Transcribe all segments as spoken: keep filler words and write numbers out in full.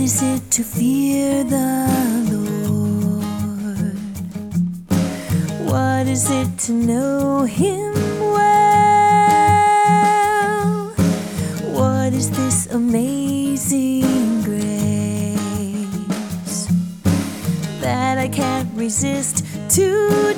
is it to fear the Lord? What is it to know Him well? What is this amazing grace that I can't resist to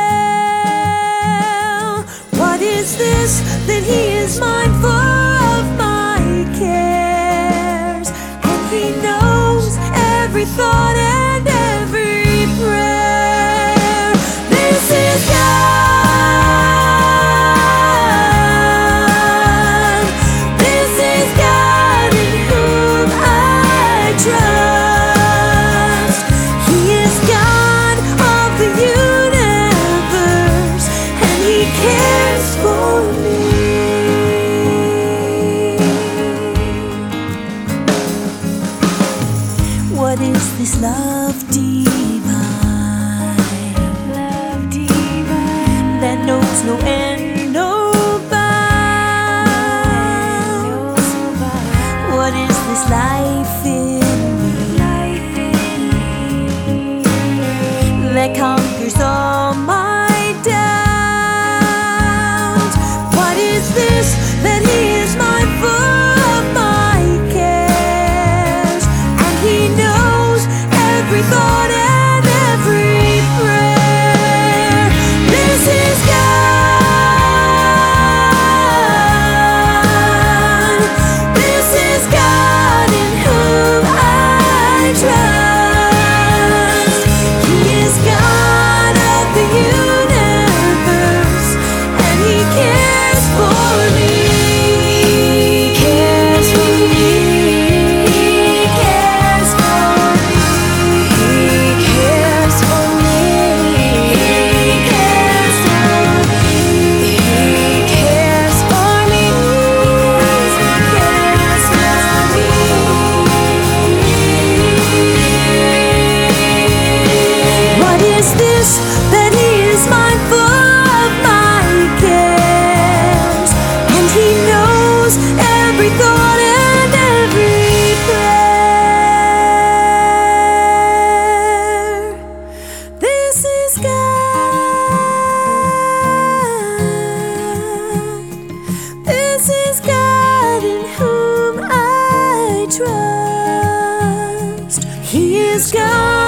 tell? What is this that He is mindful of my cares, and He knows every thought and every prayer? This is God. This is God in whom I trust. He is God of the universe, and He cares for me. What is this love divine, love divine that knows no end, no bounds? What is this life in me that conquers all my doubts? What is this that He is mindful of my cares, and He knows every thought and every prayer? This is God. This is God in whom I trust. He is God of the universe, and He cares for me. He cares for me. He cares for me. He cares for me. He cares for me. He cares for me. He cares for me. What is this that He is mindful of my cares, and He knows every thought and every prayer? This is God. This is God in whom I trust. He is God.